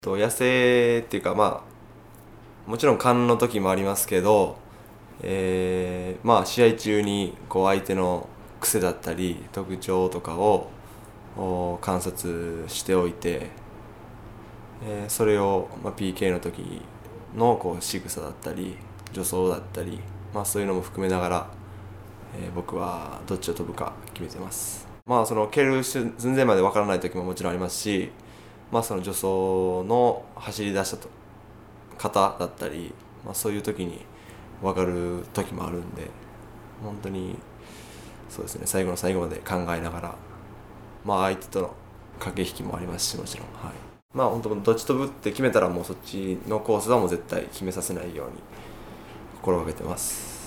野生っていうかもちろん勘の時もありますけど、試合中に相手の癖だったり特徴とかを観察しておいて、それを、PK の時の仕草だったり助走だったり、そういうのも含めながら、僕はどっちを飛ぶか決めてます。その蹴る寸前まで分からない時ももちろんありますし、その助走の走り出した方だったり、そういう時に分かる時もあるんで、本当にそうですね、最後の最後まで考えながら、相手との駆け引きもありますし、もちろん、本当どっち飛ぶって決めたらもうそっちのコースはもう絶対決めさせないように心がけてます。